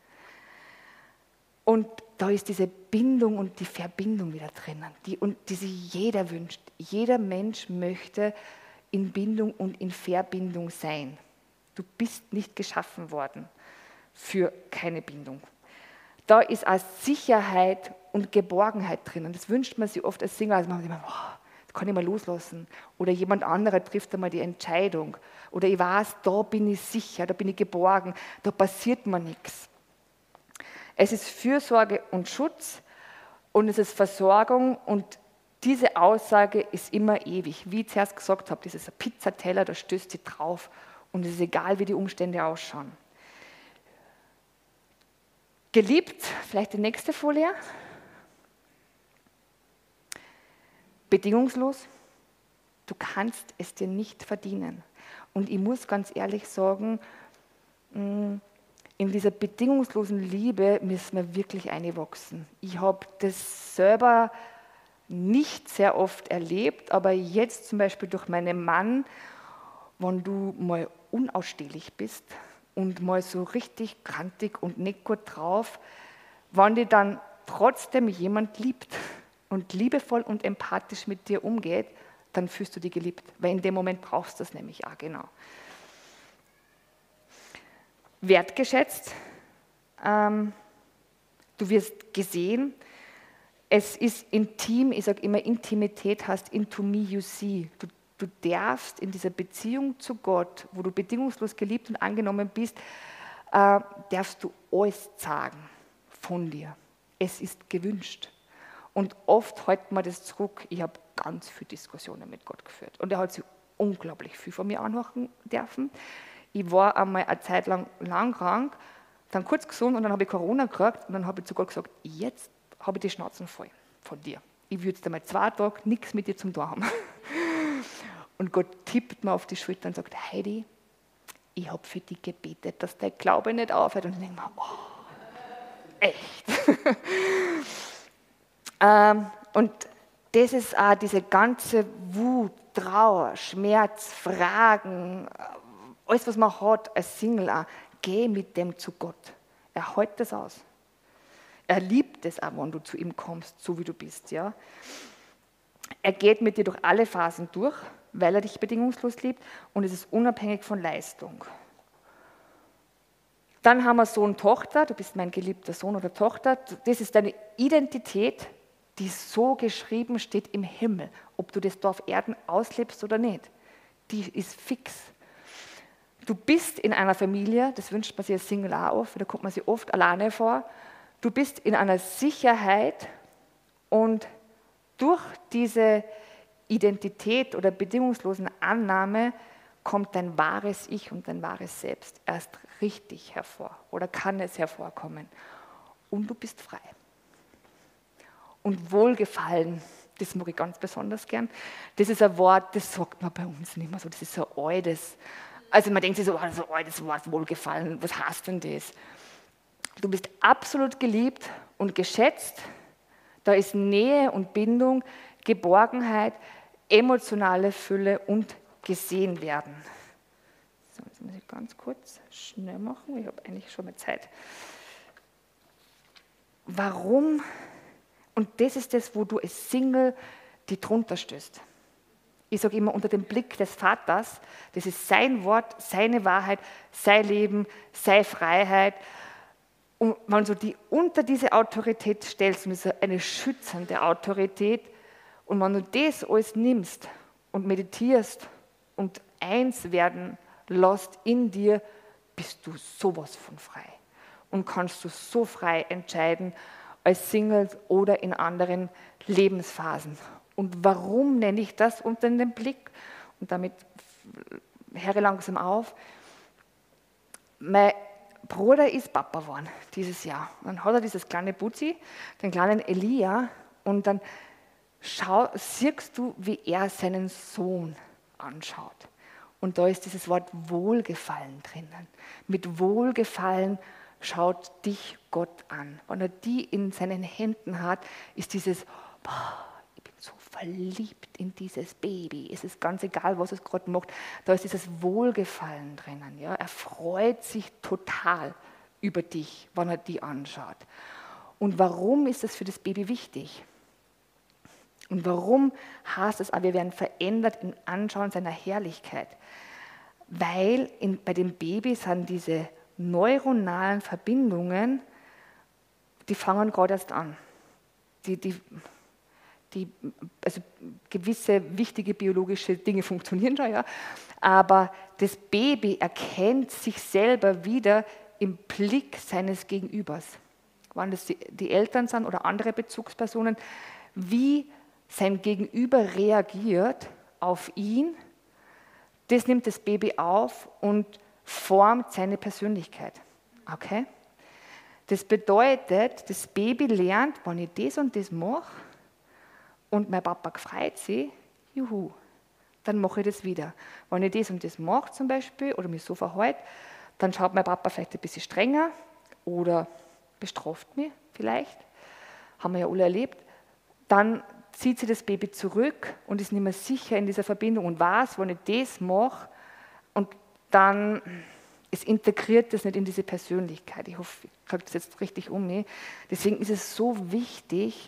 Und da ist diese Bindung und die Verbindung wieder drinnen, die sich jeder wünscht. Jeder Mensch möchte in Bindung und in Verbindung sein. Du bist nicht geschaffen worden für keine Bindung. Da ist auch Sicherheit und Geborgenheit drinnen. Das wünscht man sich oft als Single. Also man sagt immer, oh, das kann ich mal loslassen. Oder jemand anderer trifft einmal die Entscheidung. Oder ich weiß, da bin ich sicher, da bin ich geborgen, da passiert mir nichts. Es ist Fürsorge und Schutz und es ist Versorgung und diese Aussage ist immer ewig. Wie ich zuerst gesagt habe, das ist ein Pizzateller, da stößt sie drauf und es ist egal, wie die Umstände ausschauen. Geliebt, vielleicht die nächste Folie. Bedingungslos, du kannst es dir nicht verdienen. Und ich muss ganz ehrlich sagen, in dieser bedingungslosen Liebe müssen wir wirklich einwachsen. Ich habe das selber nicht sehr oft erlebt, aber jetzt zum Beispiel durch meinen Mann, wenn du mal unausstehlich bist und mal so richtig kantig und nicht gut drauf, wenn dir dann trotzdem jemand liebt und liebevoll und empathisch mit dir umgeht, dann fühlst du dich geliebt, weil in dem Moment brauchst du das nämlich auch, genau. Wertgeschätzt, du wirst gesehen, es ist intim, ich sage immer, Intimität heißt into me you see. Du darfst in dieser Beziehung zu Gott, wo du bedingungslos geliebt und angenommen bist, darfst du alles sagen von dir. Es ist gewünscht. Und oft hält man das zurück. Ich habe ganz viele Diskussionen mit Gott geführt. Und er hat sich unglaublich viel von mir anhören dürfen. Ich war einmal eine Zeit lang krank, dann kurz gesund und dann habe ich Corona gekriegt und dann habe ich zu Gott gesagt, jetzt habe ich die Schnauzen voll von dir. Ich würde jetzt einmal 2 Tage nichts mit dir zum tun haben. Und Gott tippt mir auf die Schulter und sagt, Heidi, ich habe für dich gebetet, dass dein Glaube nicht aufhört. Und ich denke mir, oh, echt? Und das ist auch diese ganze Wut, Trauer, Schmerz, Fragen, alles, was man hat, als Single auch, geh mit dem zu Gott. Er hält das aus. Er liebt es auch, wenn du zu ihm kommst, so wie du bist. Ja? Er geht mit dir durch alle Phasen durch, weil er dich bedingungslos liebt und es ist unabhängig von Leistung. Dann haben wir Sohn, Tochter, du bist mein geliebter Sohn oder Tochter. Das ist deine Identität, die so geschrieben steht im Himmel, ob du das da auf Erden auslebst oder nicht. Die ist fix. Du bist in einer Familie, das wünscht man sich als Single auch oft, da kommt man sich oft alleine vor. Du bist in einer Sicherheit und durch diese Identität oder bedingungslosen Annahme kommt dein wahres Ich und dein wahres Selbst erst richtig hervor oder kann es hervorkommen. Und du bist frei. Und Wohlgefallen, das mag ich ganz besonders gern. Das ist ein Wort, das sagt man bei uns nicht mehr so, das ist so ein altes. Also man denkt sich so, ein altes Wort, Wohlgefallen, was heißt denn das? Du bist absolut geliebt und geschätzt. Da ist Nähe und Bindung, Geborgenheit, emotionale Fülle und gesehen werden. So, jetzt muss ich ganz kurz schnell machen, ich habe eigentlich schon mal Zeit. Warum? Und das ist das, wo du als Single die drunter stößt. Ich sage immer, unter dem Blick des Vaters, das ist sein Wort, seine Wahrheit, sein Leben, seine Freiheit. Und wenn du die unter diese Autorität stellst, und das ist eine schützende Autorität, und wenn du das alles nimmst und meditierst und eins werden lässt in dir, bist du sowas von frei. Und kannst du so frei entscheiden, als Single oder in anderen Lebensphasen. Und warum nenne ich das unter dem Blick? Und damit höre ich langsam auf. Mein Bruder ist Papa geworden dieses Jahr. Dann hat er dieses kleine Butzi, den kleinen Elia, und dann siehst du, wie er seinen Sohn anschaut. Und da ist dieses Wort Wohlgefallen drinnen. Mit Wohlgefallen schaut dich Gott an. Wenn er die in seinen Händen hat, ist dieses, ich bin so verliebt in dieses Baby. Es ist ganz egal, was es gerade macht. Da ist dieses Wohlgefallen drinnen. Ja? Er freut sich total über dich, wenn er die anschaut. Und warum ist das für das Baby wichtig? Und warum heißt es auch, wir werden verändert im Anschauen seiner Herrlichkeit? Weil bei dem Baby sind diese neuronalen Verbindungen, die fangen gerade erst an. Also gewisse wichtige biologische Dinge funktionieren schon, ja, aber das Baby erkennt sich selber wieder im Blick seines Gegenübers. Wann das die Eltern sind oder andere Bezugspersonen, wie sein Gegenüber reagiert auf ihn, das nimmt das Baby auf und formt seine Persönlichkeit. Okay? Das bedeutet, das Baby lernt, wenn ich das und das mache und mein Papa freut sich, juhu, dann mache ich das wieder. Wenn ich das und das mache zum Beispiel oder mich so verhalte, dann schaut mein Papa vielleicht ein bisschen strenger oder bestraft mich vielleicht, haben wir ja alle erlebt, dann zieht sich das Baby zurück und ist nicht mehr sicher in dieser Verbindung und weiß, wenn ich das mache und dann, es integriert das nicht in diese Persönlichkeit. Ich hoffe, ich kriege das jetzt richtig um mich. Deswegen ist es so wichtig,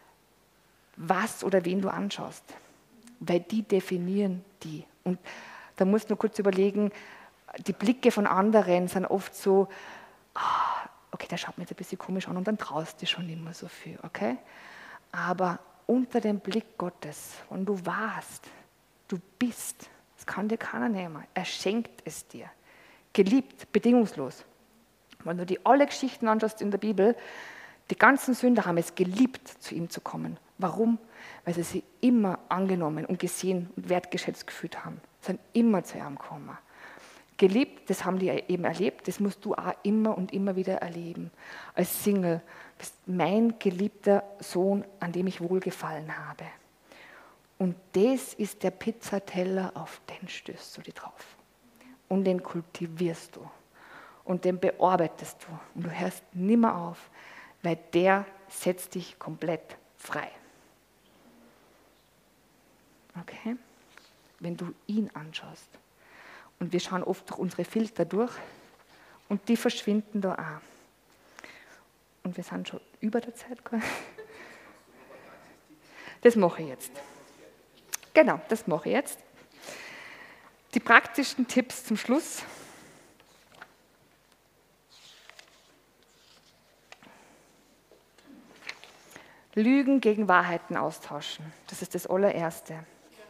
was oder wen du anschaust, weil die definieren die. Und da musst du nur kurz überlegen, die Blicke von anderen sind oft so, okay, der schaut mich jetzt ein bisschen komisch an und dann traust du dich schon nicht mehr so viel, okay? Aber unter dem Blick Gottes, wenn du warst, du bist, das kann dir keiner nehmen, er schenkt es dir. Geliebt, bedingungslos. Wenn du dir alle Geschichten anschaust in der Bibel, die ganzen Sünder haben es geliebt, zu ihm zu kommen. Warum? Weil sie sich immer angenommen und gesehen und wertgeschätzt gefühlt haben. Sie sind immer zu ihm gekommen. Geliebt, das haben die eben erlebt, das musst du auch immer und immer wieder erleben. Als Single bist mein geliebter Sohn, an dem ich wohlgefallen habe. Und das ist der Pizzateller, auf den stößt du dich drauf. Und den kultivierst du. Und den bearbeitest du. Und du hörst nimmer auf, weil der setzt dich komplett frei. Okay? Wenn du ihn anschaust. Und wir schauen oft durch unsere Filter durch und die verschwinden da auch. Und wir sind schon über der Zeit. Das mache ich jetzt. Genau, das mache ich jetzt. Die praktischen Tipps zum Schluss. Lügen gegen Wahrheiten austauschen. Das ist das Allererste.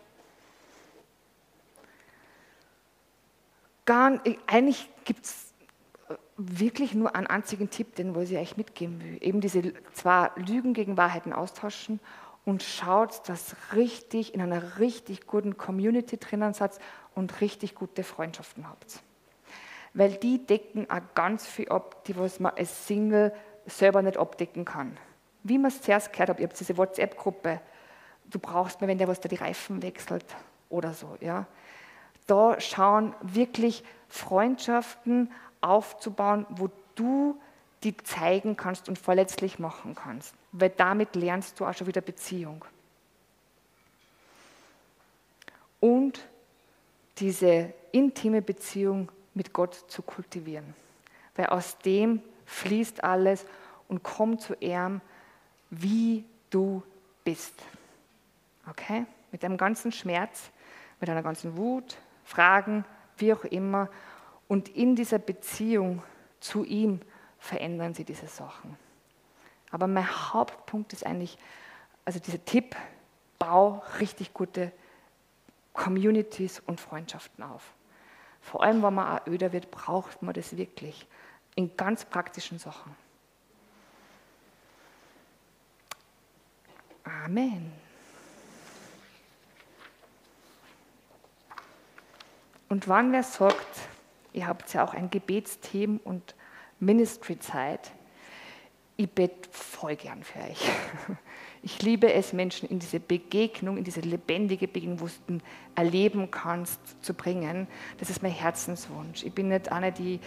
Eigentlich gibt es wirklich nur einen einzigen Tipp, den ich euch mitgeben will. Eben diese zwei Lügen gegen Wahrheiten austauschen und schaut, dass richtig in einer richtig guten Community drinnen seid und richtig gute Freundschaften habt. Weil die decken auch ganz viel ab, die was man als Single selber nicht abdecken kann. Wie man es zuerst gehört hat, ihr habt diese WhatsApp-Gruppe, du brauchst mir, wenn der was da die Reifen wechselt oder so. Ja. Da schauen wirklich Freundschaften aufzubauen, wo du die zeigen kannst und verletzlich machen kannst. Weil damit lernst du auch schon wieder Beziehung. Und diese intime Beziehung mit Gott zu kultivieren. Weil aus dem fließt alles und kommt zu ihm, wie du bist. Okay? Mit deinem ganzen Schmerz, mit deiner ganzen Wut, Fragen, wie auch immer. Und in dieser Beziehung zu ihm verändern sie diese Sachen. Aber mein Hauptpunkt ist eigentlich, also dieser Tipp, bau richtig gute Communities und Freundschaften auf. Vor allem, wenn man auch öder wird, braucht man das wirklich in ganz praktischen Sachen. Amen. Und wenn wer sagt, ihr habt ja auch ein Gebetsteam und Ministry-Zeit, ich bete voll gern für euch. Ich liebe es, Menschen in diese Begegnung, in diese lebendige Begegnung, wo du erleben kannst, zu bringen. Das ist mein Herzenswunsch. Ich bin nicht eine, die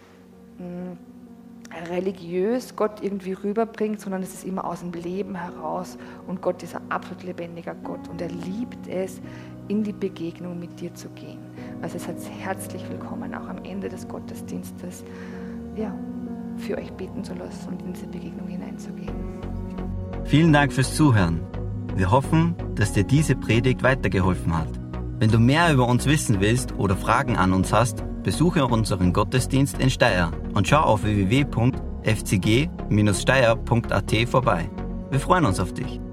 religiös Gott irgendwie rüberbringt, sondern es ist immer aus dem Leben heraus und Gott ist ein absolut lebendiger Gott und er liebt es, in die Begegnung mit dir zu gehen. Also seid herzlich willkommen, auch am Ende des Gottesdienstes, ja, für euch beten zu lassen und in diese Begegnung hineinzugehen. Vielen Dank fürs Zuhören. Wir hoffen, dass dir diese Predigt weitergeholfen hat. Wenn du mehr über uns wissen willst oder Fragen an uns hast, besuche unseren Gottesdienst in Steyr und schau auf www.fcg-steyr.at vorbei. Wir freuen uns auf dich.